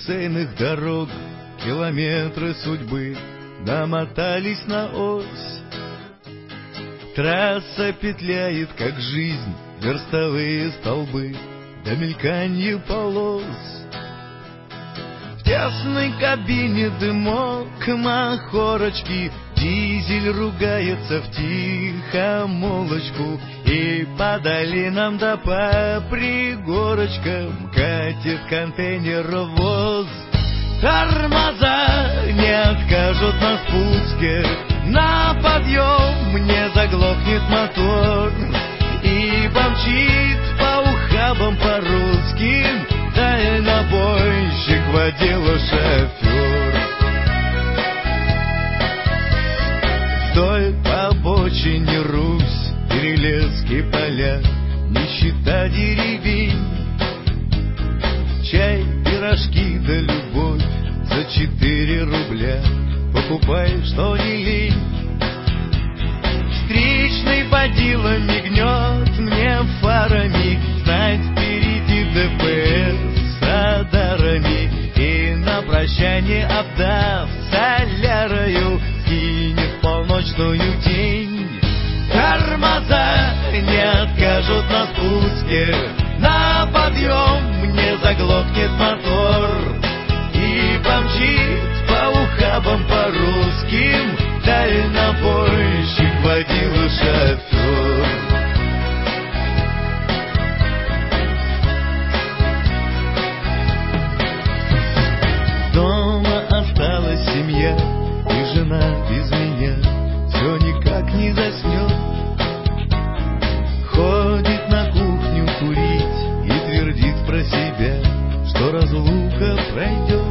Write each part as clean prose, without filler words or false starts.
шоссейных дорог километры судьбы намотались на ось. Трасса петляет, как жизнь, верстовые столбы до мельканья полос. В тесной кабине дымок махорочки, дизель ругается в тихомолочку, и по долинам да по пригорочкам катит контейнеровоз. Тормоза не откажут на спуске, на подъем не заглохнет мотор, и помчит по ухабам по русским дальнобойщик, водила, шофер. Вдоль по обочине Русь, перелески, поля, нищета деревень, чай, пирожки да любовь за 4 рубля, покупай, что не лень. Встречный водила мигнет мне фарами, знать впереди ДПС с радарами, и на прощание, обдав солярою, кинет полночную тень. Тормоза не откажут на спуске, на подъем не заглохнет мотор, и помчит по ухабам по русским дальнобойщик, водила, шофер. Дома осталась семья, и жена без меня все никак не заснет. Ходит на кухню курить и твердит про себя, что разлука пройдет.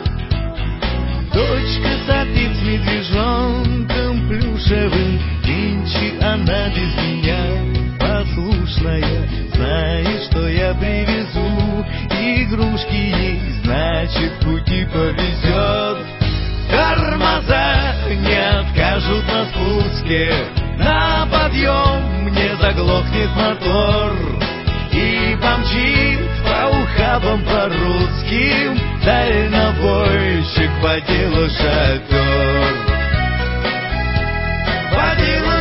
Дочка сопит с медвежонком плюшевым, нынче она без меня послушная, знает, что я привезу игрушки ей, значит, в пути повезет. Тормоза не откажут на спуске, на подъем не заглохнет мотор, и помчит по ухабам по русским дальнобойщик, водила, шофер. Водила,